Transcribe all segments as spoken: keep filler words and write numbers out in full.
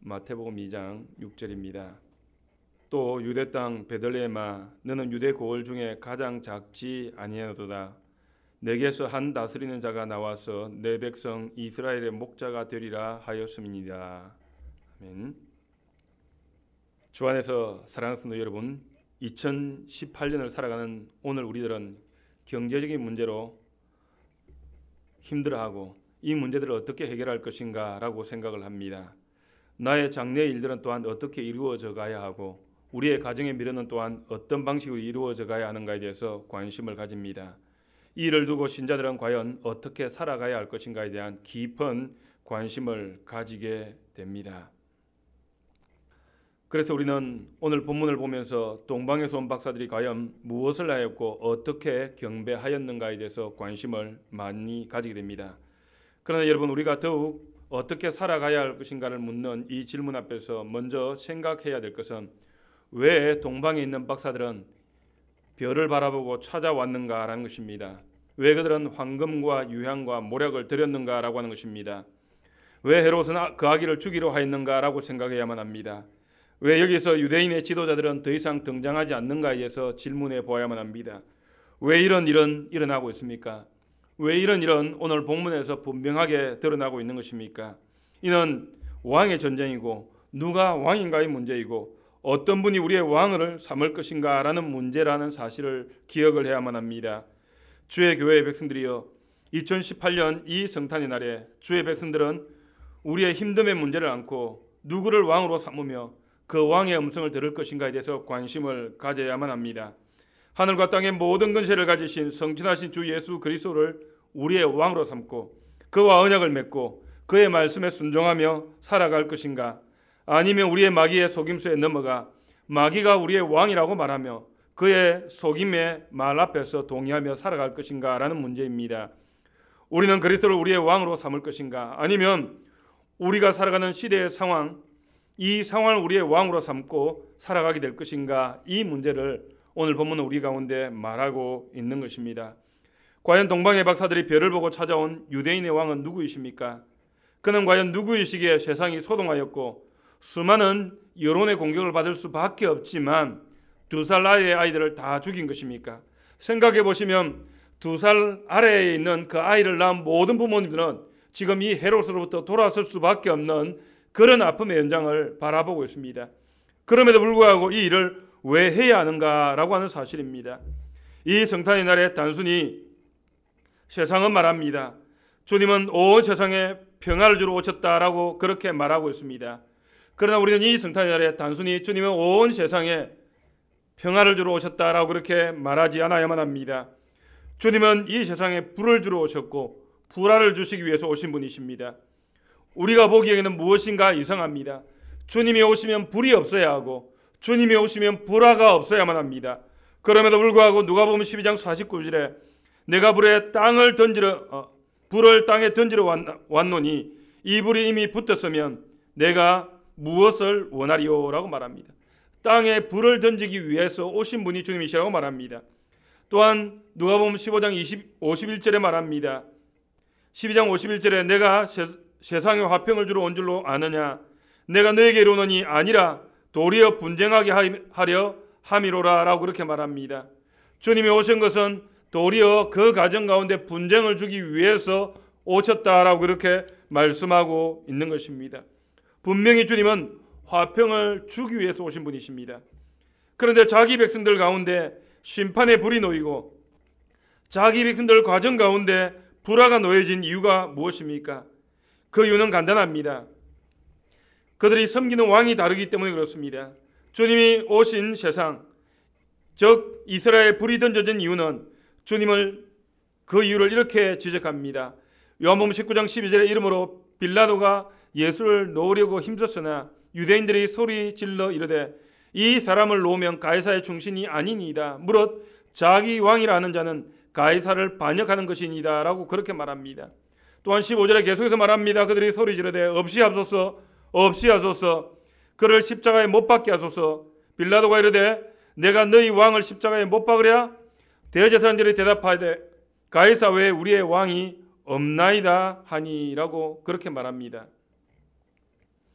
마태복음 이 장 육 절입니다. 또 유대 땅 베들레헴아 너는 유대 고을 중에 가장 작지 아니하도다. 내게서 한 다스리는 자가 나와서 내 백성 이스라엘의 목자가 되리라 하였음이니라. 아멘. 주 안에서 사랑하는 성도 여러분, 이천십팔 년을 살아가는 오늘 우리들은 경제적인 문제로 힘들어하고 이 문제들을 어떻게 해결할 것인가 라고 생각을 합니다. 나의 장래의 일들은 또한 어떻게 이루어져 가야 하고 우리의 가정의 미래는 또한 어떤 방식으로 이루어져 가야 하는가에 대해서 관심을 가집니다. 이 일을 두고 신자들은 과연 어떻게 살아가야 할 것인가에 대한 깊은 관심을 가지게 됩니다. 그래서 우리는 오늘 본문을 보면서 동방에서 온 박사들이 과연 무엇을 하였고 어떻게 경배하였는가에 대해서 관심을 많이 가지게 됩니다. 그러나 여러분, 우리가 더욱 어떻게 살아가야 할 것인가를 묻는 이 질문 앞에서 먼저 생각해야 될 것은 왜 동방에 있는 박사들은 별을 바라보고 찾아왔는가라는 것입니다. 왜 그들은 황금과 유향과 모략을 드렸는가라고 하는 것입니다. 왜 헤롯은 그 아기를 죽이려 하였는가라고 생각해야만 합니다. 왜 여기서 유대인의 지도자들은 더 이상 등장하지 않는가에 대해서 질문해 보아야만 합니다. 왜 이런 일은 일어나고 있습니까? 왜 이런 일은 오늘 본문에서 분명하게 드러나고 있는 것입니까? 이는 왕의 전쟁이고 누가 왕인가의 문제이고 어떤 분이 우리의 왕을 삼을 것인가라는 문제라는 사실을 기억을 해야만 합니다. 주의 교회의 백성들이여, 이천십팔 년 이 성탄의 날에 주의 백성들은 우리의 힘듦의 문제를 안고 누구를 왕으로 삼으며 그 왕의 음성을 들을 것인가에 대해서 관심을 가져야만 합니다. 하늘과 땅의 모든 근세를 가지신 성진하신 주 예수 그리스도를 우리의 왕으로 삼고 그와 언약을 맺고 그의 말씀에 순종하며 살아갈 것인가, 아니면 우리의 마귀의 속임수에 넘어가 마귀가 우리의 왕이라고 말하며 그의 속임의 말 앞에서 동의하며 살아갈 것인가 라는 문제입니다. 우리는 그리스도를 우리의 왕으로 삼을 것인가, 아니면 우리가 살아가는 시대의 상황, 이 상황을 우리의 왕으로 삼고 살아가게 될 것인가, 이 문제를 오늘 본문은 우리 가운데 말하고 있는 것입니다. 과연 동방의 박사들이 별을 보고 찾아온 유대인의 왕은 누구이십니까? 그는 과연 누구이시기에 세상이 소동하였고 수많은 여론의 공격을 받을 수밖에 없지만 두 살 아래의 아이들을 다 죽인 것입니까? 생각해 보시면 두 살 아래에 있는 그 아이를 낳은 모든 부모님들은 지금 이 헤롯으로부터 돌아설 수밖에 없는 그런 아픔의 연장을 바라보고 있습니다. 그럼에도 불구하고 이 일을 왜 해야 하는가라고 하는 사실입니다. 이 성탄의 날에 단순히 세상은 말합니다. 주님은 온 세상에 평화를 주러 오셨다라고 그렇게 말하고 있습니다. 그러나 우리는 이 성탄의 날에 단순히 주님은 온 세상에 평화를 주러 오셨다라고 그렇게 말하지 않아야만 합니다. 주님은 이 세상에 불을 주러 오셨고 불화를 주시기 위해서 오신 분이십니다. 우리가 보기에는 무엇인가 이상합니다. 주님이 오시면 불이 없어야 하고 주님이 오시면 불화가 없어야만 합니다. 그럼에도 불구하고 누가복음 십이 장 사십구 절에 내가 불에 땅을 던지러 어, 불을 땅에 던지러 왔노니 이 불이 이미 붙었으면 내가 무엇을 원하리요? 라고 말합니다. 땅에 불을 던지기 위해서 오신 분이 주님이시라고 말합니다. 또한 누가복음 십오 장 오십일 절에 말합니다. 십이 장 오십일 절에 내가 세, 세상에 화평을 주러 온 줄로 아느냐? 내가 너에게 이르노니 아니라 도리어 분쟁하게 하려 함이로라 라고 그렇게 말합니다. 주님이 오신 것은 도리어 그 가정 가운데 분쟁을 주기 위해서 오셨다라고 그렇게 말씀하고 있는 것입니다. 분명히 주님은 화평을 주기 위해서 오신 분이십니다. 그런데 자기 백성들 가운데 심판의 불이 놓이고 자기 백성들 가정 가운데 불화가 놓여진 이유가 무엇입니까? 그 이유는 간단합니다. 그들이 섬기는 왕이 다르기 때문에 그렇습니다. 주님이 오신 세상, 즉 이스라엘에 불이 던져진 이유는 주님을 그 이유를 이렇게 지적합니다. 요한복음 십구 장 십이 절에 이름으로 빌라도가 예수를 놓으려고 힘썼으나 유대인들이 소리 질러 이르되 이 사람을 놓으면 가이사의 충신이 아니니이다. 무릇 자기 왕이라 하는 자는 가이사를 반역하는 것이니이다 라고 그렇게 말합니다. 또한 십오 절에 계속해서 말합니다. 그들이 소리 지르되 없이 하소서 없이 하소서 그를 십자가에 못 박게 하소서. 빌라도가 이르되 내가 너희 왕을 십자가에 못 박으랴? 대제사장들이 대답하되 가이사 외에 우리의 왕이 없나이다 하니라고 그렇게 말합니다.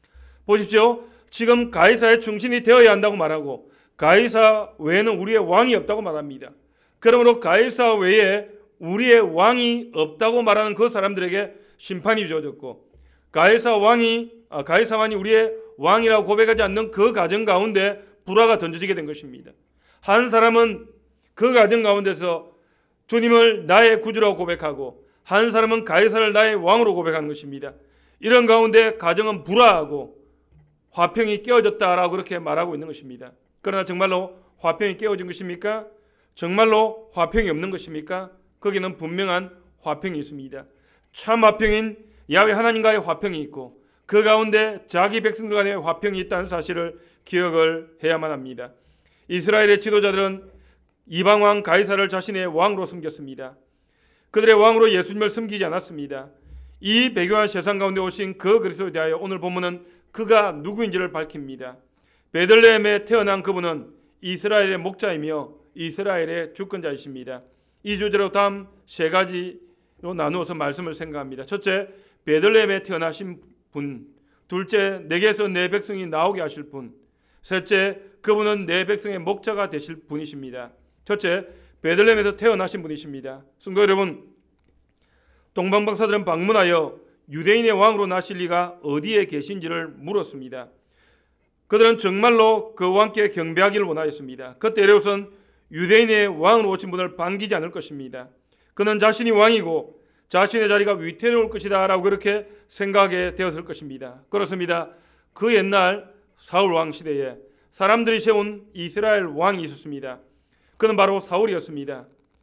보십시오. 지금 가이사의 충신이 되어야 한다고 말하고 가이사 외에는 우리의 왕이 없다고 말합니다. 그러므로 가이사 외에 우리의 왕이 없다고 말하는 그 사람들에게 심판이 주어졌고, 가이사 왕이 아, 가이사만이 우리의 왕이라고 고백하지 않는 그 가정 가운데 불화가 던져지게 된 것입니다. 한 사람은 그 가정 가운데서 주님을 나의 구주라고 고백하고, 한 사람은 가이사를 나의 왕으로 고백하는 것입니다. 이런 가운데 가정은 불화하고 화평이 깨어졌다라고 그렇게 말하고 있는 것입니다. 그러나 정말로 화평이 깨어진 것입니까? 정말로 화평이 없는 것입니까? 거기는 분명한 화평이 있습니다. 참 화평인 야훼 하나님과의 화평이 있고, 그 가운데 자기 백성들 간의 화평이 있다는 사실을 기억을 해야만 합니다. 이스라엘의 지도자들은 이방왕 가이사를 자신의 왕으로 섬겼습니다. 그들의 왕으로 예수님을 섬기지 않았습니다. 이 배교한 세상 가운데 오신 그 그리스도에 대하여 오늘 본문은 그가 누구인지를 밝힙니다. 베들레헴에 태어난 그분은 이스라엘의 목자이며 이스라엘의 주권자이십니다. 이 주제로 다음 세 가지로 나누어서 말씀을 생각합니다. 첫째, 베들레헴에 태어나신 분. 둘째, 내게서 내 백성이 나오게 하실 분. 셋째, 그분은 내 백성의 목자가 되실 분이십니다. 첫째, 베들레헴에서 태어나신 분이십니다. 성도 여러분, 동방박사들은 방문하여 유대인의 왕으로 나실 리가 어디에 계신지를 물었습니다. 그들은 정말로 그 왕께 경배하기를 원하였습니다. 그때 헤롯은 유대인의 왕으로 오신 분을 반기지 않을 것입니다. 그는 자신이 왕이고 자신의 자리가 위태로울 것이다 라고 그렇게 생각하게 되었을 것입니다. 그렇습니다. 그 옛날 사울 왕 시대에 사람들이 세운 이스라엘 왕이 있었습니다. 그는 바로 사울이었습니다.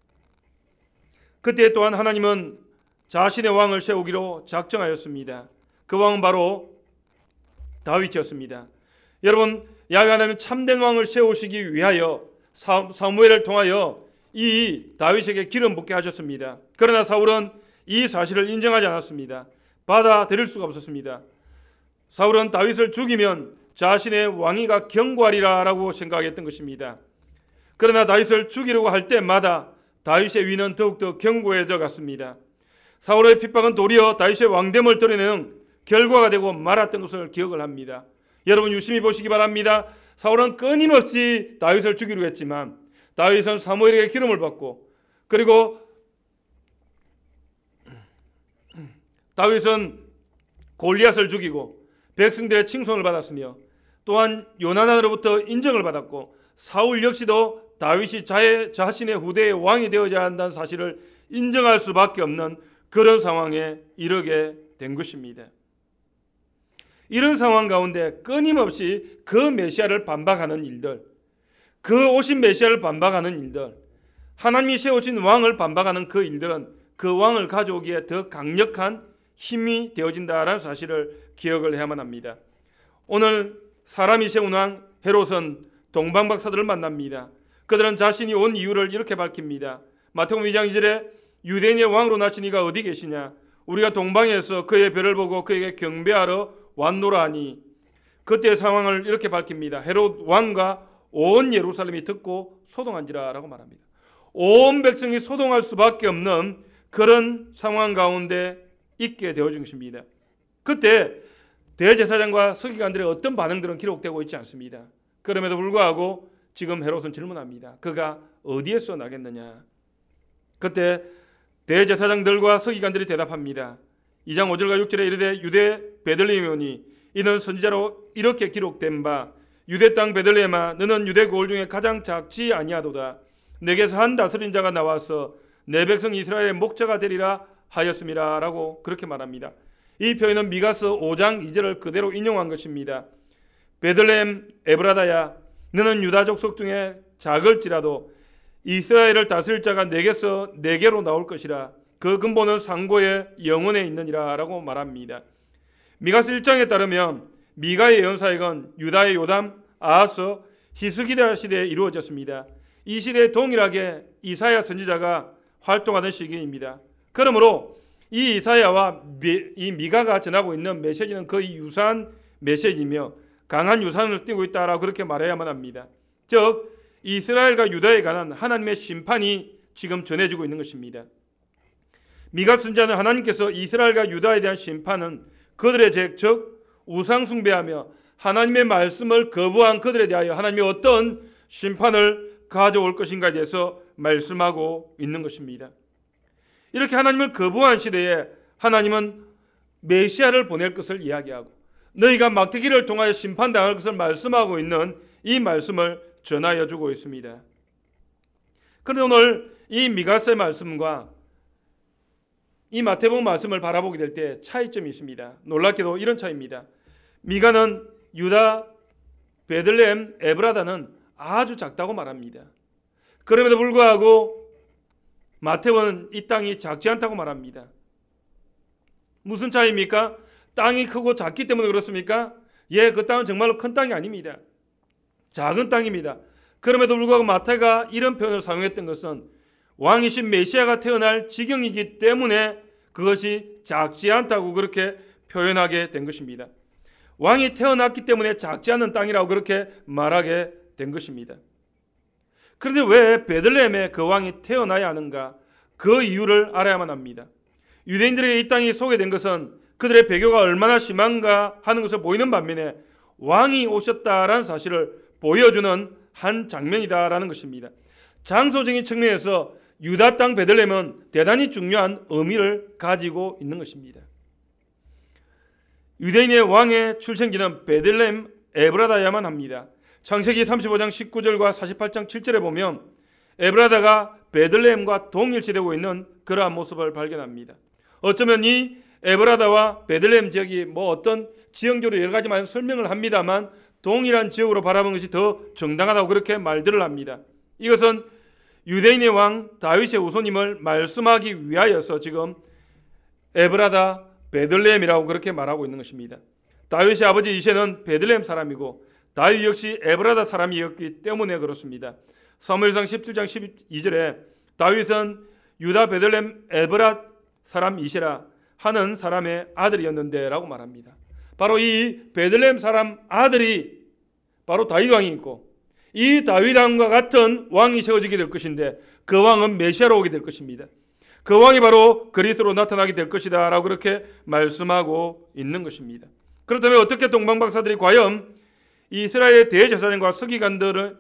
그때 또한 하나님은 자신의 왕을 세우기로 작정하였습니다. 그 왕은 바로 다윗이었습니다. 여러분, 야훼 하나님은 참된 왕을 세우시기 위하여 사무엘을 통하여 이 다윗에게 기름 붓게 하셨습니다. 그러나 사울은 이 사실을 인정하지 않았습니다. 받아들일 수가 없었습니다. 사울은 다윗을 죽이면 자신의 왕위가 견고하리라라고 생각했던 것입니다. 그러나 다윗을 죽이려고 할 때마다 다윗의 위는 더욱더 견고해져 갔습니다. 사울의 핍박은 도리어 다윗의 왕됨을 드러내는 결과가 되고 말았던 것을 기억을 합니다. 여러분 유심히 보시기 바랍니다. 사울은 끊임없이 다윗을 죽이려고 했지만 다윗은 사무엘에게 기름을 받고, 그리고 다윗은 골리앗을 죽이고 백성들의 칭송을 받았으며 또한 요나단으로부터 인정을 받았고, 사울 역시도 다윗이 자의, 자신의 후대의 왕이 되어야 한다는 사실을 인정할 수밖에 없는 그런 상황에 이르게 된 것입니다. 이런 상황 가운데 끊임없이 그 메시아를 반박하는 일들, 그 오신 메시아를 반박하는 일들, 하나님이 세우신 왕을 반박하는 그 일들은 그 왕을 가져오기에 더 강력한 힘이 되어진다라는 사실을 기억을 해야만 합니다. 오늘 사람이 세운 왕 헤롯은 동방박사들을 만납니다. 그들은 자신이 온 이유를 이렇게 밝힙니다. 마태복음 이 장 이 절에 유대인의 왕으로 나신 이가 어디 계시냐? 우리가 동방에서 그의 별을 보고 그에게 경배하러 왔노라 하니, 그때의 상황을 이렇게 밝힙니다. 헤롯 왕과 온 예루살렘이 듣고 소동한지라 라고 말합니다. 온 백성이 소동할 수밖에 없는 그런 상황 가운데 있게 되어진 것입니다. 그때 대제사장과 서기관들의 어떤 반응들은 기록되고 있지 않습니다. 그럼에도 불구하고 지금 헤롯은 질문합니다. 그가 어디에서 나겠느냐? 그때 대제사장들과 서기관들이 대답합니다. 이 장 오 절과 육 절에 이르되 유대 베들레헴에 오니 이는 선지자로 이렇게 기록된 바 유대 땅 베들레헴아 너는 유대 고을 중에 가장 작지 아니하도다. 내게서 한 다스린 자가 나와서 내 백성 이스라엘의 목자가 되리라 하였음이라 라고 그렇게 말합니다. 이 표현은 미가서 오 장 이 절을 그대로 인용한 것입니다. 베들레헴 에브라다야 너는 유다 족속 중에 작을지라도 이스라엘을 다스릴 자가 내게서 내게로 나올 것이라. 그 근본은 상고의 영혼에 있느니라 라고 말합니다. 미가서 일 장에 따르면 미가의 예언사역은 유다의 요담, 아하스, 히스기야 시대에 이루어졌습니다. 이 시대에 동일하게 이사야 선지자가 활동하던 시기입니다. 그러므로 이 이사야와 미, 이 미가가 전하고 있는 메시지는 거의 유사한 메시지이며 강한 유산을 띠고 있다라고 그렇게 말해야만 합니다. 즉 이스라엘과 유다에 관한 하나님의 심판이 지금 전해지고 있는 것입니다. 미가 선지자는 하나님께서 이스라엘과 유다에 대한 심판은 그들의 죄, 즉 우상 숭배하며 하나님의 말씀을 거부한 그들에 대하여 하나님이 어떤 심판을 가져올 것인가에 대해서 말씀하고 있는 것입니다. 이렇게 하나님을 거부한 시대에 하나님은 메시아를 보낼 것을 이야기하고 너희가 막대기를 통하여 심판당할 것을 말씀하고 있는 이 말씀을 전하여 주고 있습니다. 그런데 오늘 이 미가서의 말씀과 이 마태복음 말씀을 바라보게 될 때 차이점이 있습니다. 놀랍게도 이런 차이입니다. 미가는 유다 베들레헴 에브라다는 아주 작다고 말합니다. 그럼에도 불구하고 마태복음은 이 땅이 작지 않다고 말합니다. 무슨 차이입니까? 땅이 크고 작기 때문에 그렇습니까? 예, 그 땅은 정말로 큰 땅이 아닙니다. 작은 땅입니다. 그럼에도 불구하고 마태가 이런 표현을 사용했던 것은 왕이신 메시아가 태어날 지경이기 때문에 그것이 작지 않다고 그렇게 표현하게 된 것입니다. 왕이 태어났기 때문에 작지 않은 땅이라고 그렇게 말하게 된 것입니다. 그런데 왜 베들레헴에 그 왕이 태어나야 하는가? 그 이유를 알아야만 합니다. 유대인들에게 이 땅이 소개된 것은 그들의 배교가 얼마나 심한가 하는 것을 보이는 반면에 왕이 오셨다라는 사실을 보여주는 한 장면이다라는 것입니다. 장소적인 측면에서 유다 땅 베들레헴은 대단히 중요한 의미를 가지고 있는 것입니다. 유대인의 왕의 출생지는 베들레헴 에브라다야만 합니다. 창세기 삼십오 장 십구 절과 사십팔 장 칠 절에 보면 에브라다가 베들레헴과 동일시되고 있는 그러한 모습을 발견합니다. 어쩌면 이 에브라다와 베들레헴 지역이 뭐 어떤 지형적으로 여러 가지만 설명을 합니다만 동일한 지역으로 바라보는 것이 더 정당하다고 그렇게 말들을 합니다. 이것은 유대인의 왕 다윗의 후손임을 말씀하기 위하여서 지금 에브라다 베들레헴이라고 그렇게 말하고 있는 것입니다. 다윗의 아버지 이새는 베들레헴 사람이고 다윗 역시 에브라다 사람이었기 때문에 그렇습니다. 사무엘상 십칠 장 십이 절에 다윗은 유다 베들레헴 에브라 사람 이새라 하는 사람의 아들이었는데 라고 말합니다. 바로 이 베들레헴 사람 아들이 바로 다윗 왕이 있고 이 다윗 왕과 같은 왕이 세워지게 될 것인데 그 왕은 메시아로 오게 될 것입니다. 그 왕이 바로 그리스도로 나타나게 될 것이다 라고 그렇게 말씀하고 있는 것입니다. 그렇다면 어떻게 동방박사들이 과연 이스라엘의 대제사장과 서기관들을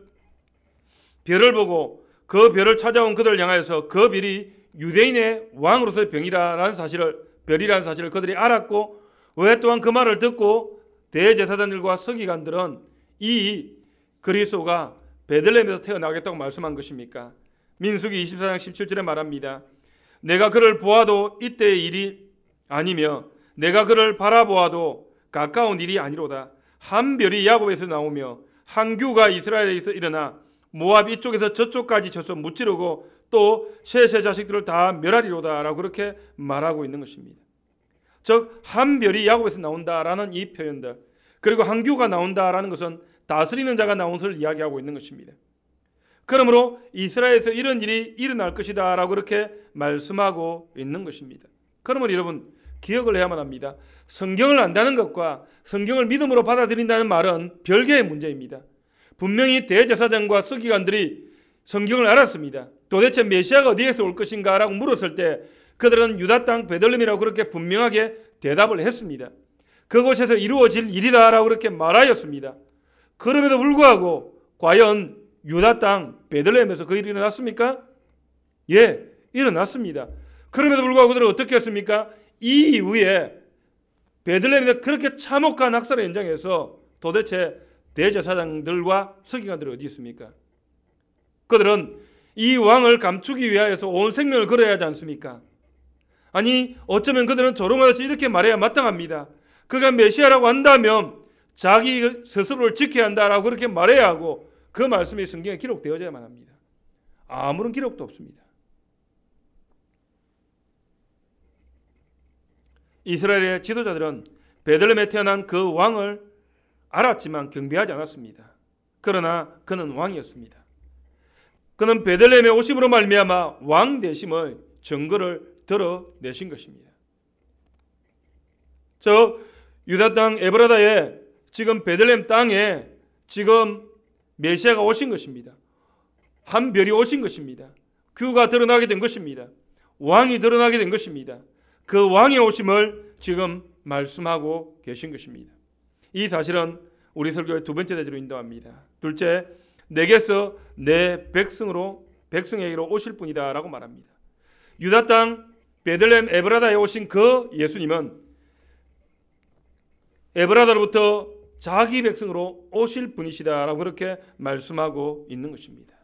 별을 보고 그 별을 찾아온 그들을 향하여서 그 별이 유대인의 왕으로서의 병이라는 사실을 별이라는 사실을 그들이 알았고 왜 또한 그 말을 듣고 대제사장들과 서기관들은 이 그리스도가 베들레헴에서 태어나겠다고 말씀한 것입니까? 민수기 이십사 장 십칠 절에 말합니다. 내가 그를 보아도 이때의 일이 아니며 내가 그를 바라보아도 가까운 일이 아니로다. 한 별이 야곱에서 나오며 한 규가 이스라엘에서 일어나 모압 이쪽에서 저쪽까지 쳐서 무찌르고 또 셋의 자식들을 다 멸하리로다 라고 그렇게 말하고 있는 것입니다. 즉 한 별이 야곱에서 나온다라는 이 표현들 그리고 한 규가 나온다라는 것은 다스리는 자가 나온 것을 이야기하고 있는 것입니다. 그러므로 이스라엘에서 이런 일이 일어날 것이다 라고 그렇게 말씀하고 있는 것입니다. 그러면 여러분 기억을 해야만 합니다. 성경을 안다는 것과 성경을 믿음으로 받아들인다는 말은 별개의 문제입니다. 분명히 대제사장과 서기관들이 성경을 알았습니다. 도대체 메시아가 어디에서 올 것인가 라고 물었을 때 그들은 유다 땅 베들레헴이라고 그렇게 분명하게 대답을 했습니다. 그곳에서 이루어질 일이다 라고 그렇게 말하였습니다. 그럼에도 불구하고 과연 유다 땅 베들레헴에서 그 일이 일어났습니까? 예, 일어났습니다. 그럼에도 불구하고 그들은 어떻게 했습니까? 이 이후에 베들레헴에서 그렇게 참혹한 학살의 현장에서 도대체 대제사장들과 서기관들이 어디 있습니까? 그들은 이 왕을 감추기 위하여서 온 생명을 걸어야 하지 않습니까? 아니 어쩌면 그들은 조롱하듯이 이렇게 말해야 마땅합니다. 그가 메시아라고 한다면 자기 스스로를 지켜야 한다라고 그렇게 말해야 하고 그 말씀이 성경에 기록되어져야만 합니다. 아무런 기록도 없습니다. 이스라엘의 지도자들은 베들레헴에 태어난 그 왕을 알았지만 경배하지 않았습니다. 그러나 그는 왕이었습니다. 그는 베들레헴에 오심으로 말미암아 왕 되심의 증거를 드러내신 것입니다. 저 유다 땅 에브라다에 지금 베들레헴 땅에 지금 메시아가 오신 것입니다. 한 별이 오신 것입니다. 규가 드러나게 된 것입니다. 왕이 드러나게 된 것입니다. 그 왕의 오심을 지금 말씀하고 계신 것입니다. 이 사실은 우리 설교의 두 번째 대지로 인도합니다. 둘째, 내게서 내 백성으로 백성에게로 오실 분이다라고 말합니다. 유다 땅 베들레헴 에브라다에 오신 그 예수님은 에브라다로부터 자기 백성으로 오실 분이시다라고 그렇게 말씀하고 있는 것입니다.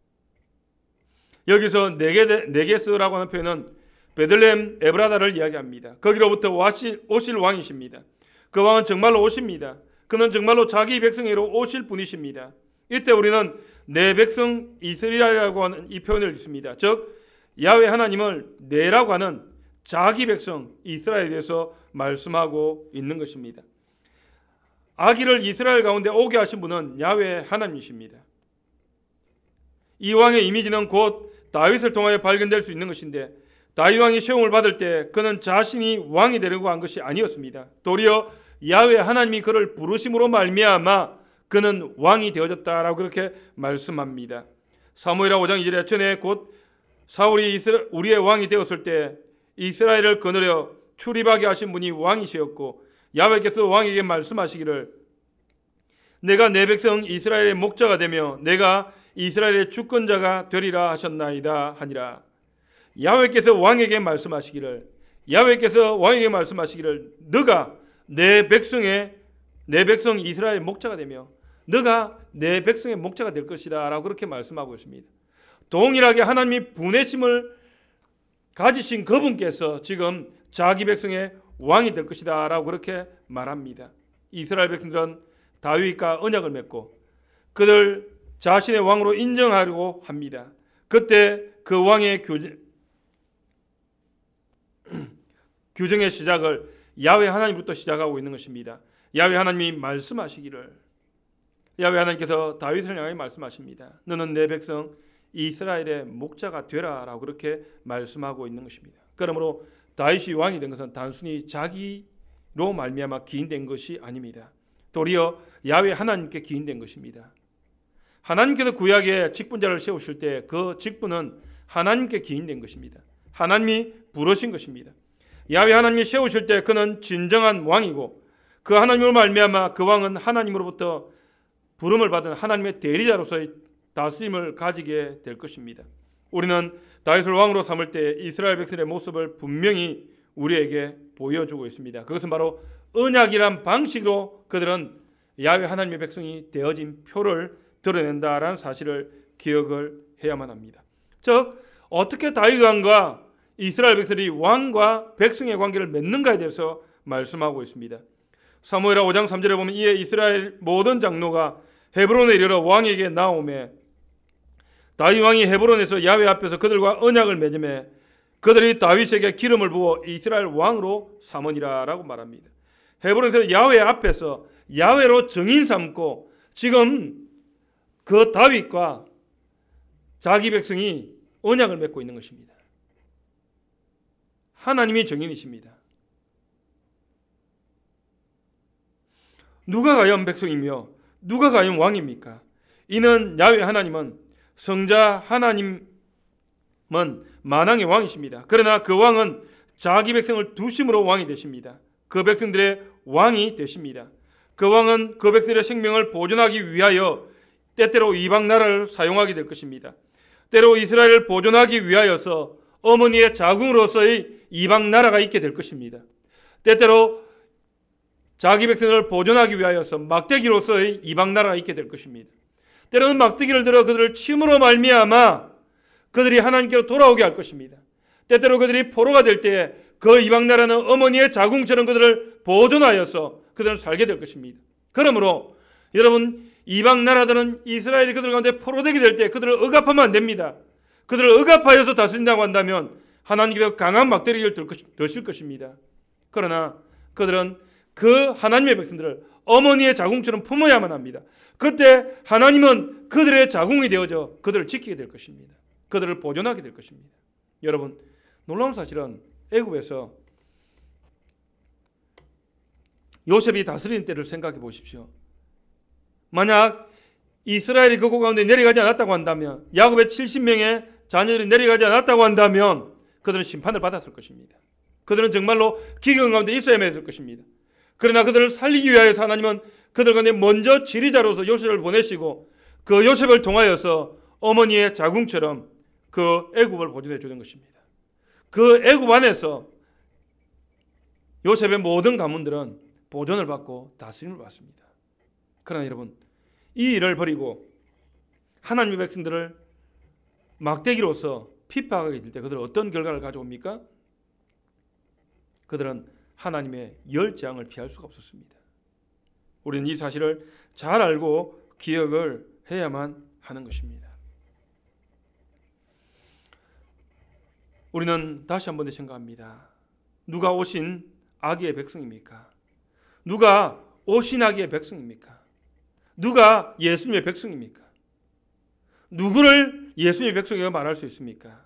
여기서 내게, 내게서라고 하는 표현은 베들레헴 에브라다를 이야기합니다. 거기로부터 오실, 오실 왕이십니다. 그 왕은 정말로 오십니다. 그는 정말로 자기 백성에게로 오실 분이십니다. 이때 우리는 내 백성 이스라엘이라고 하는 이 표현을 읽습니다. 즉 야훼 하나님을 내라고 하는 자기 백성 이스라엘에 대해서 말씀하고 있는 것입니다. 아기를 이스라엘 가운데 오게 하신 분은 야훼 하나님이십니다. 이 왕의 이미지는 곧 다윗을 통하여 발견될 수 있는 것인데, 다윗 왕이 시험을 받을 때 그는 자신이 왕이 되려고 한 것이 아니었습니다. 도리어 야훼 하나님이 그를 부르심으로 말미암아 그는 왕이 되어졌다라고 그렇게 말씀합니다. 사무엘하 오 장 이 절에 전에 곧 사울이 이스라, 우리의 왕이 되었을 때 이스라엘을 거느려 출입하게 하신 분이 왕이시었고, 야훼께서 왕에게 말씀하시기를 내가 내 백성 이스라엘의 목자가 되며 내가 이스라엘의 주권자가 되리라 하셨나이다 하니라. 야훼께서 왕에게 말씀하시기를 야훼께서 왕에게 말씀하시기를 너가 내 백성의 내 백성 이스라엘의 목자가 되며 너가 내 백성의 목자가 될 것이다 라고 그렇게 말씀하고 있습니다. 동일하게 하나님이 분해심을 가지신 그분께서 지금 자기 백성의 왕이 될 것이다 라고 그렇게 말합니다. 이스라엘 백성들은 다윗과 언약을 맺고 그들 자신의 왕으로 인정하려고 합니다. 그때 그 왕의 규정, 규정의 시작을 야훼 하나님부터 시작하고 있는 것입니다. 야훼 하나님이 말씀하시기를 야훼 하나님께서 다윗을 향해 말씀하십니다. 너는 내 백성 이스라엘의 목자가 되라 라고 그렇게 말씀하고 있는 것입니다. 그러므로 다윗이 왕이 된 것은 단순히 자기로 말미암아 기인된 것이 아닙니다. 도리어 야훼 하나님께 기인된 것입니다. 하나님께서 구약에 직분자를 세우실 때 그 직분은 하나님께 기인된 것입니다. 하나님이 부르신 것입니다. 야훼 하나님이 세우실 때 그는 진정한 왕이고 그 하나님으로 말미암아 그 왕은 하나님으로부터 부름을 받은 하나님의 대리자로서의 다스림을 가지게 될 것입니다. 우리는 다윗을 왕으로 삼을 때 이스라엘 백성의 모습을 분명히 우리에게 보여주고 있습니다. 그것은 바로 언약이란 방식으로 그들은 야훼 하나님의 백성이 되어진 표를 드러낸다라는 사실을 기억을 해야만 합니다. 즉 어떻게 다윗 왕과 이스라엘 백성이 왕과 백성의 관계를 맺는가에 대해서 말씀하고 있습니다. 사무엘하 오 장 삼 절에 보면 이에 이스라엘 모든 장로가 헤브론에 이르러 왕에게 나오매 다윗 왕이 헤브론에서 야훼 앞에서 그들과 언약을 맺음에 그들이 다윗에게 기름을 부어 이스라엘 왕으로 삼으니라라고 말합니다. 헤브론에서 야훼 앞에서 야훼로 정인 삼고 지금 그 다윗과 자기 백성이 언약을 맺고 있는 것입니다. 하나님이 정인이십니다. 누가 과연 백성이며 누가 과연 왕입니까? 이는 야훼 하나님은 성자 하나님은 만왕의 왕이십니다. 그러나 그 왕은 자기 백성을 두심으로 왕이 되십니다. 그 백성들의 왕이 되십니다. 그 왕은 그 백성들의 생명을 보존하기 위하여 때때로 이방 나라를 사용하게 될 것입니다. 때로 이스라엘을 보존하기 위하여서 어머니의 자궁으로서의 이방 나라가 있게 될 것입니다. 때때로 자기 백성을 보존하기 위하여서 막대기로서의 이방 나라가 있게 될 것입니다. 때로는 막대기를 들어 그들을 침으로 말미암아 그들이 하나님께로 돌아오게 할 것입니다. 때때로 그들이 포로가 될 때 그 이방 나라는 어머니의 자궁처럼 그들을 보존하여서 그들을 살게 될 것입니다. 그러므로 여러분 이방 나라들은 이스라엘이 그들 가운데 포로되게 될 때 그들을 억압하면 안 됩니다. 그들을 억압하여서 다스린다고 한다면 하나님께서 강한 막대기를 드실 것입니다. 그러나 그들은 그 하나님의 백성들을 어머니의 자궁처럼 품어야만 합니다. 그때 하나님은 그들의 자궁이 되어져 그들을 지키게 될 것입니다. 그들을 보존하게 될 것입니다. 여러분 놀라운 사실은 애굽에서 요셉이 다스리는 때를 생각해 보십시오. 만약 이스라엘이 그 가운데 내려가지 않았다고 한다면 야곱의 칠십 명의 자녀들이 내려가지 않았다고 한다면 그들은 심판을 받았을 것입니다. 그들은 정말로 기경 가운데 있어야만 했을 것입니다. 그러나 그들을 살리기 위하여서 하나님은 그들 가운데 먼저 지리자로서 요셉을 보내시고 그 요셉을 통하여서 어머니의 자궁처럼 그 애굽을 보존해 주는 것입니다. 그 애굽 안에서 요셉의 모든 가문들은 보존을 받고 다스림을 받습니다. 그러나 여러분, 이 일을 버리고 하나님의 백성들을 막대기로서 핍박하게 될 때 그들은 어떤 결과를 가져옵니까? 그들은 하나님의 열재앙을 피할 수가 없었습니다. 우리는 이 사실을 잘 알고 기억을 해야만 하는 것입니다. 우리는 다시 한번 생각합니다. 누가 오신 아기의 백성입니까? 누가 오신 아기의 백성입니까? 누가 예수님의 백성입니까? 누구를 예수님의 백성이라고 말할 수 있습니까?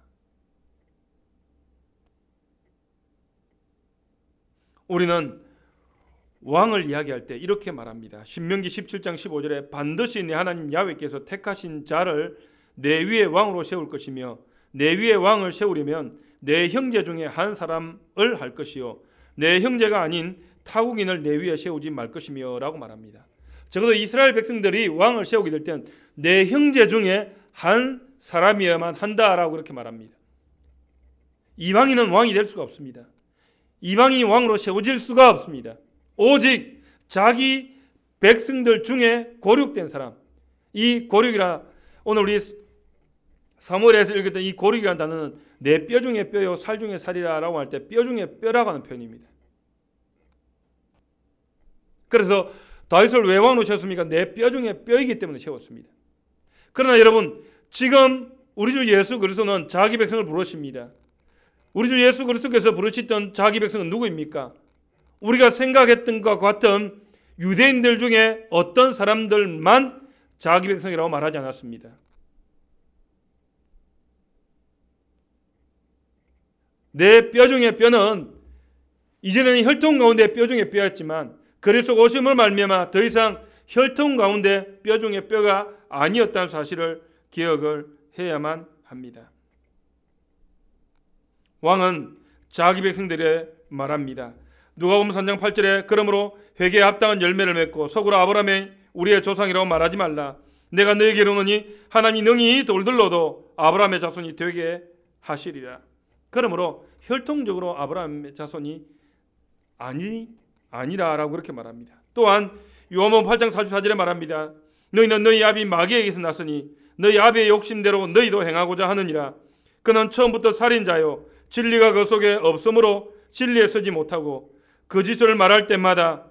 우리는 왕을 이야기할 때 이렇게 말합니다. 신명기 십칠 장 십오 절에 반드시 내 하나님 야훼께서 택하신 자를 내 위에 왕으로 세울 것이며 내 위에 왕을 세우려면 내 형제 중에 한 사람을 할 것이요 내 형제가 아닌 타국인을 내 위에 세우지 말 것이며 라고 말합니다. 적어도 이스라엘 백성들이 왕을 세우게 될 때는 내 형제 중에 한 사람이어야만 한다라고 그렇게 말합니다. 이방인은 왕이 될 수가 없습니다. 이방인이 왕으로 세워질 수가 없습니다. 오직 자기 백성들 중에 고륙된 사람, 이 고륙이라 오늘 우리 사무엘에서 읽었던 이 고륙이라는 단어는 내 뼈 중에 뼈요 살 중에 살이라고 할 때 뼈 중에 뼈라고 하는 표현입니다. 그래서 다윗을 왜 왕으로 세웠습니까? 내 뼈 중에 뼈이기 때문에 세웠습니다. 그러나 여러분, 지금 우리 주 예수 그리스도는 자기 백성을 부르십니다. 우리 주 예수 그리스도께서 부르시던 자기 백성은 누구입니까? 우리가 생각했던 것과 같은 유대인들 중에 어떤 사람들만 자기 백성이라고 말하지 않았습니다. 내 뼈 중에 뼈는 이전에는 혈통 가운데 뼈 중에 뼈였지만 그리스도 오심을 말미암아 더 이상 혈통 가운데 뼈 중에 뼈가 아니었다는 사실을 기억을 해야만 합니다. 왕은 자기 백성들에 말합니다. 누가복음 삼 장 팔 절에 그러므로 회개에 합당한 열매를 맺고 속으로 아브라함의 우리의 조상이라고 말하지 말라. 내가 너에게 이르노니 하나님이 능히 돌들로도 아브라함의 자손이 되게 하시리라. 그러므로 혈통적으로 아브라함의 자손이 아니, 아니라라고 그렇게 말합니다. 또한 요한복음 팔 장 사십사 절에 말합니다. 너희는 너희 아비 마귀에게서 났으니 너희 아비의 욕심대로 너희도 행하고자 하느니라. 그는 처음부터 살인자요 진리가 그 속에 없으므로 진리에 서지 못하고 거짓을 말할 때마다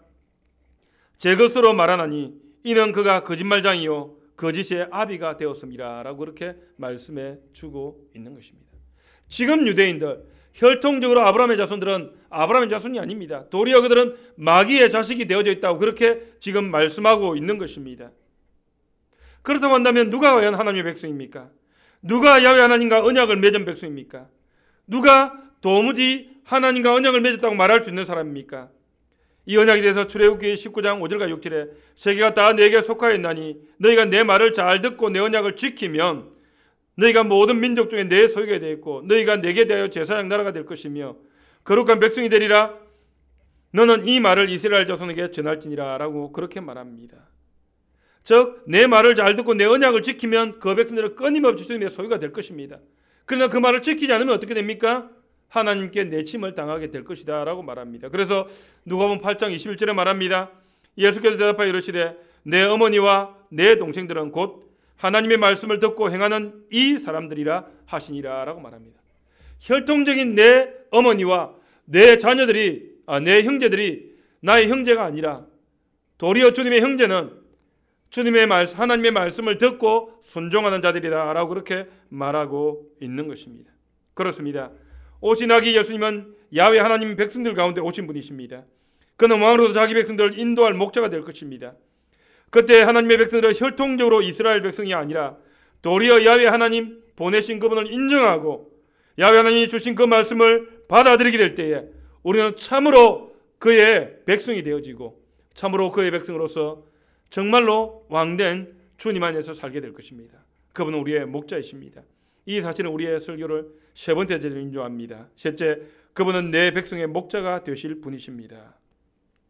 제 것으로 말하나니 이는 그가 거짓말장이요 거짓의 아비가 되었습니다 라고 그렇게 말씀해 주고 있는 것입니다. 지금 유대인들 혈통적으로 아브라함의 자손들은 아브라함의 자손이 아닙니다. 도리어 그들은 마귀의 자식이 되어져 있다고 그렇게 지금 말씀하고 있는 것입니다. 그렇다고 한다면 누가 과연 하나님의 백성입니까? 누가 야훼 하나님과 언약을 맺은 백성입니까? 누가 도무지 하나님과 언약을 맺었다고 말할 수 있는 사람입니까? 이 언약에 대해서 출애굽기 십구 장 오 절과 육 절에 세계가 다 내게 속하였나니 너희가 내 말을 잘 듣고 내 언약을 지키면 너희가 모든 민족 중에 내 소유가 되었고 너희가 내게 대하여 제사장 나라가 될 것이며 거룩한 백성이 되리라. 너는 이 말을 이스라엘 자손에게 전할지니라 라고 그렇게 말합니다. 즉 내 말을 잘 듣고 내 언약을 지키면 그 백성들은 끊임없이 주님의 소유가 될 것입니다. 그러나 그 말을 지키지 않으면 어떻게 됩니까? 하나님께 내침을 당하게 될 것이다 라고 말합니다. 그래서 누가복음 팔 장 이십일 절에 말합니다. 예수께서 대답하여 이르시되 내 어머니와 내 동생들은 곧 하나님의 말씀을 듣고 행하는 이 사람들이라 하시니라 라고 말합니다. 혈통적인 내 어머니와 내 자녀들이 아, 내 형제들이 나의 형제가 아니라 도리어 주님의 형제는 주님의 말씀, 하나님의 말씀을 듣고 순종하는 자들이다 라고 그렇게 말하고 있는 것입니다. 그렇습니다. 오신 아기 예수님은 야훼 하나님 백성들 가운데 오신 분이십니다. 그는 왕으로서 자기 백성들을 인도할 목자가 될 것입니다. 그때 하나님의 백성들은 혈통적으로 이스라엘 백성이 아니라 도리어 야훼 하나님 보내신 그분을 인정하고 야훼 하나님이 주신 그 말씀을 받아들이게 될 때에 우리는 참으로 그의 백성이 되어지고 참으로 그의 백성으로서 정말로 왕된 주님 안에서 살게 될 것입니다. 그분은 우리의 목자이십니다. 이 사실은 우리의 설교를 세 번째 제대로 인조합니다. 셋째, 그분은 내 백성의 목자가 되실 분이십니다.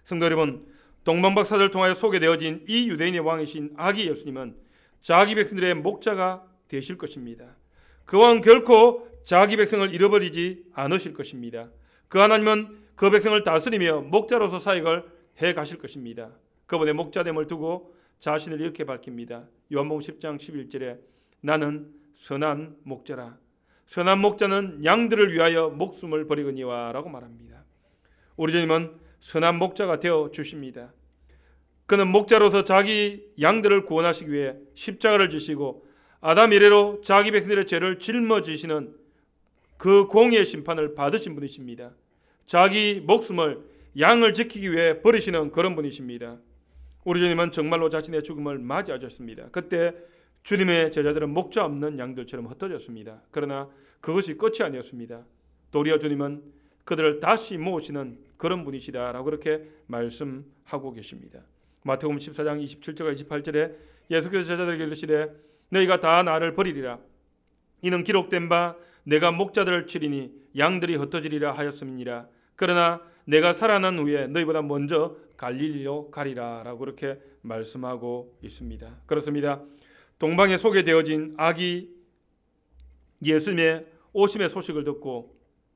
성도 여러분, 동방박사들을 통하여 소개되어진 이 유대인의 왕이신 아기 예수님은 자기 백성들의 목자가 되실 것입니다. 그 왕 결코 자기 백성을 잃어버리지 않으실 것입니다. 그 하나님은 그 백성을 다스리며 목자로서 사역을 해 가실 것입니다. 그분의 목자됨을 두고 자신을 이렇게 밝힙니다. 요한복음 십 장 십일 절에 나는 선한 목자라. 선한 목자는 양들을 위하여 목숨을 버리거니와 라고 말합니다. 우리 주님은 선한 목자가 되어 주십니다. 그는 목자로서 자기 양들을 구원하시기 위해 십자가를 지시고 아담 이래로 자기 백성들의 죄를 짊어지시는 그 공의의 심판을 받으신 분이십니다. 자기 목숨을 양을 지키기 위해 버리시는 그런 분이십니다. 우리 주님은 정말로 자신의 죽음을 맞이하셨습니다. 그때 주님의 제자들은 목자 없는 양들처럼 흩어졌습니다. 그러나 그것이 끝이 아니었습니다. 도리어 주님은 그들을 다시 모으시는 그런 분이시다라고 그렇게 말씀하고 계십니다. 마태복음 십사 장 이십칠 절과 이십팔 절에 예수께서 제자들에게 이르시되 너희가 다 나를 버리리라. 이는 기록된 바 내가 목자들을 치리니 양들이 흩어지리라 하였음이니라. 그러나 내가 살아난 후에 너희보다 먼저 갈릴리로 가리라 라고 그렇게 말씀하고 있습니다. 그렇습니다. 동방에 소개되어진 아기 예수님의 오심의 소식을 듣고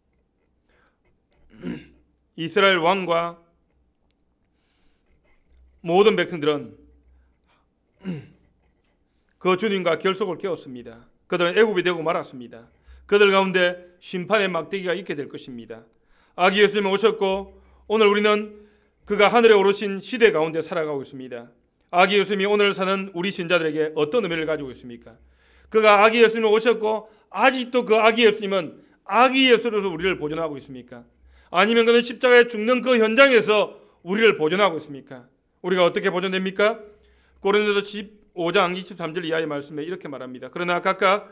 이스라엘 왕과 모든 백성들은 그 주님과 결속을 깨웠습니다. 그들은 애굽이 되고 말았습니다. 그들 가운데 심판의 막대기가 있게 될 것입니다. 아기 예수님은 오셨고 오늘 우리는 그가 하늘에 오르신 시대 가운데 살아가고 있습니다. 아기 예수님이 오늘 사는 우리 신자들에게 어떤 의미를 가지고 있습니까? 그가 아기 예수님이 오셨고 아직도 그 아기 예수님은 아기 예수로서 우리를 보존하고 있습니까? 아니면 그는 십자가에 죽는 그 현장에서 우리를 보존하고 있습니까? 우리가 어떻게 보존됩니까? 고린도서 십오 장 이십삼 절 이하의 말씀에 이렇게 말합니다. 그러나 각각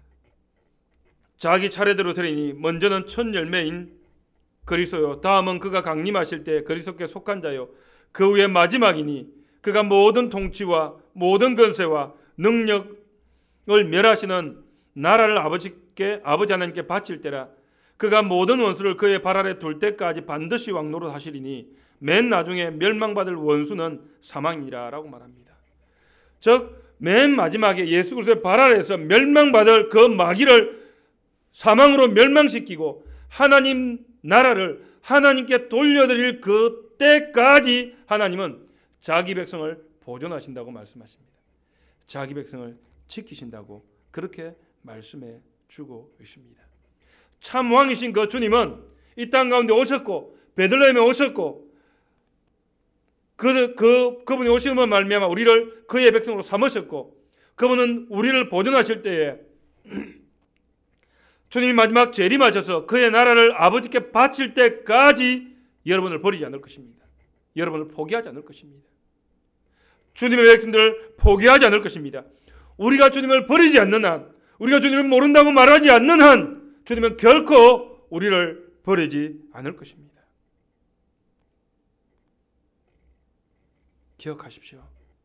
자기 차례대로 되리니 먼저는 첫 열매인 그리스도요 다음은 그가 강림하실 때 그리스도께 속한 자요 그 후에 마지막이니 그가 모든 통치와 모든 권세와 능력을 멸하시는 나라를 아버지께 아버지 하나님께 바칠 때라. 그가 모든 원수를 그의 발 아래 둘 때까지 반드시 왕노릇 하시리니 맨 나중에 멸망받을 원수는 사망이라 라고 말합니다. 즉 맨 마지막에 예수 그리스도의 발 아래에서 멸망받을 그 마귀를 사망으로 멸망시키고 하나님 나라를 하나님께 돌려드릴 그 때까지 하나님은 자기 백성을 보존하신다고 말씀하십니다. 자기 백성을 지키신다고 그렇게 말씀해 주고 있습니다. 참 왕이신 그 주님은 이 땅 가운데 오셨고 베들레헴에 오셨고 그, 그, 그분이 오시는 말미암아 우리를 그의 백성으로 삼으셨고 그분은 우리를 보존하실 때에 주님이 마지막 재림하셔서 그의 나라를 아버지께 바칠 때까지 여러분을 버리지 않을 것입니다. 여러분을 포기하지 않을 것입니다. 주님의 백성들을 포기하지 않을 것입니다. 우리가 주님을 버리지 않는 한, 우리가 주님을 모른다고 말하지 않는 한 주님은 결코 우리를 버리지 않을 것입니다. 기억하십시오.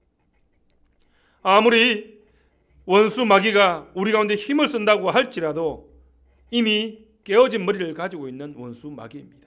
아무리 원수 마귀가 우리 가운데 힘을 쓴다고 할지라도 이미 깨어진 머리를 가지고 있는 원수 마귀입니다.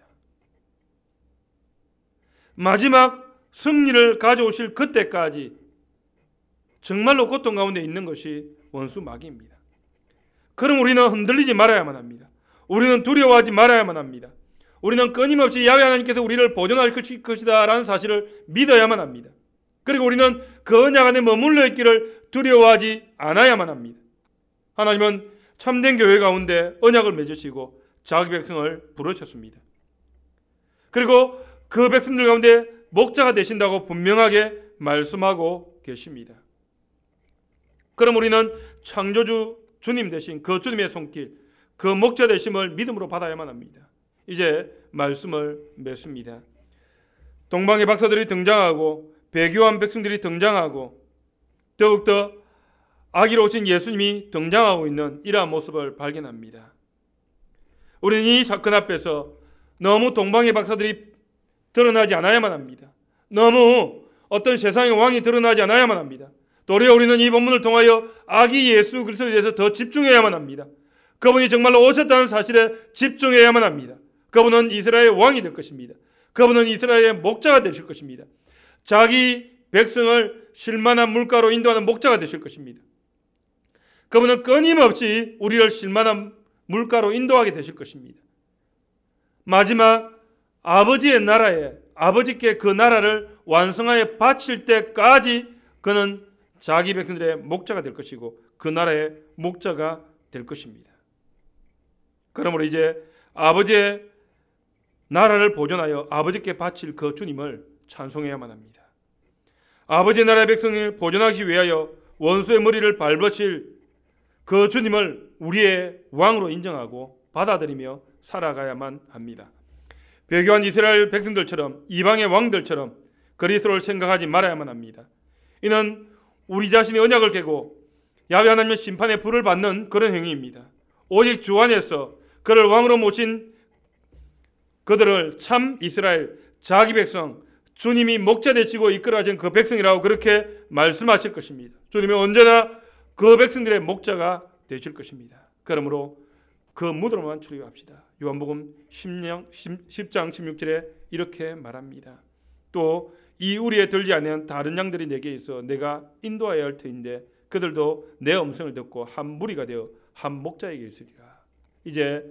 마지막 승리를 가져오실 그때까지 정말로 고통 가운데 있는 것이 원수 마귀입니다. 그럼 우리는 흔들리지 말아야만 합니다. 우리는 두려워하지 말아야만 합니다. 우리는 끊임없이 야훼 하나님께서 우리를 보존할 것이다 라는 사실을 믿어야만 합니다. 그리고 우리는 그 언약 안에 머물러 있기를 두려워하지 않아야만 합니다. 하나님은 참된 교회 가운데 언약을 맺으시고 자기 백성을 부르셨습니다. 그리고 그 백성들 가운데 목자가 되신다고 분명하게 말씀하고 계십니다. 그럼 우리는 창조주 주님 되신 그 주님의 손길, 그 목자 되심을 믿음으로 받아야만 합니다. 이제 말씀을 맺습니다. 동방의 박사들이 등장하고 배교한 백성들이 등장하고 더욱더 아기로 오신 예수님이 등장하고 있는 이러한 모습을 발견합니다. 우리는 이 사건 앞에서 너무 동방의 박사들이 드러나지 않아야만 합니다. 너무 어떤 세상의 왕이 드러나지 않아야만 합니다. 도리어 우리는 이 본문을 통하여 아기 예수 그리스도에 대해서 더 집중해야만 합니다. 그분이 정말로 오셨다는 사실에 집중해야만 합니다. 그분은 이스라엘의 왕이 될 것입니다. 그분은 이스라엘의 목자가 되실 것입니다. 자기 백성을 쉴만한 물가로 인도하는 목자가 되실 것입니다. 그분은 끊임없이 우리를 쉴만한 물가로 인도하게 되실 것입니다. 마지막 아버지의 나라에, 아버지께 그 나라를 완성하여 바칠 때까지 그는 자기 백성들의 목자가 될 것이고 그 나라의 목자가 될 것입니다. 그러므로 이제 아버지의 나라를 보존하여 아버지께 바칠 그 주님을 찬송해야만 합니다. 아버지의 나라의 백성을 보존하기 위하여 원수의 머리를 밟으실 그 주님을 우리의 왕으로 인정하고 받아들이며 살아가야만 합니다. 배교한 이스라엘 백성들처럼 이방의 왕들처럼 그리스도를 생각하지 말아야만 합니다. 이는 우리 자신의 언약을 깨고 야훼 하나님의 심판의 불을 받는 그런 행위입니다. 오직 주 안에서 그를 왕으로 모신 그들을 참 이스라엘 자기 백성, 주님이 목자 되시고 이끌어진 그 백성이라고 그렇게 말씀하실 것입니다. 주님이 언제나 그 백성들의 목자가 되실 것입니다. 그러므로 그 무드로만 출입합시다. 요한복음 십 장 십육 절에 이렇게 말합니다. 또 이 우리에 들지 아니한 다른 양들이 내게 있어 내가 인도하여야 할 터인데 그들도 내 음성을 듣고 한 무리가 되어 한 목자에게 있으리라. 이제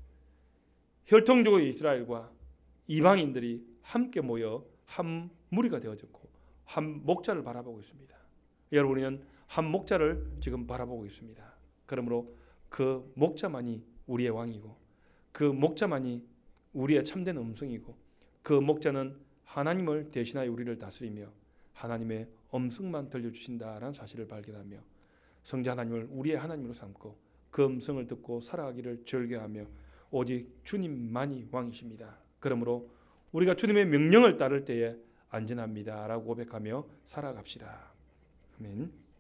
혈통적으로 이스라엘과 이방인들이 함께 모여 한 무리가 되어졌고 한 목자를 바라보고 있습니다. 여러분, 우리는 한 목자를 지금 바라보고 있습니다. 그러므로 그 목자만이 우리의 왕이고 그 목자만이 우리의 참된 음성이고 그 목자는 하나님을 대신하여 우리를 다스리며 하나님의 음성만 들려주신다라는 사실을 발견하며 성자 하나님을 우리의 하나님으로 삼고 그 음성을 듣고 살아가기를 즐겨하며 오직 주님만이 왕이십니다. 그러므로 우리가 주님의 명령을 따를 때에 안전합니다 라고 고백하며 살아갑시다. 아멘.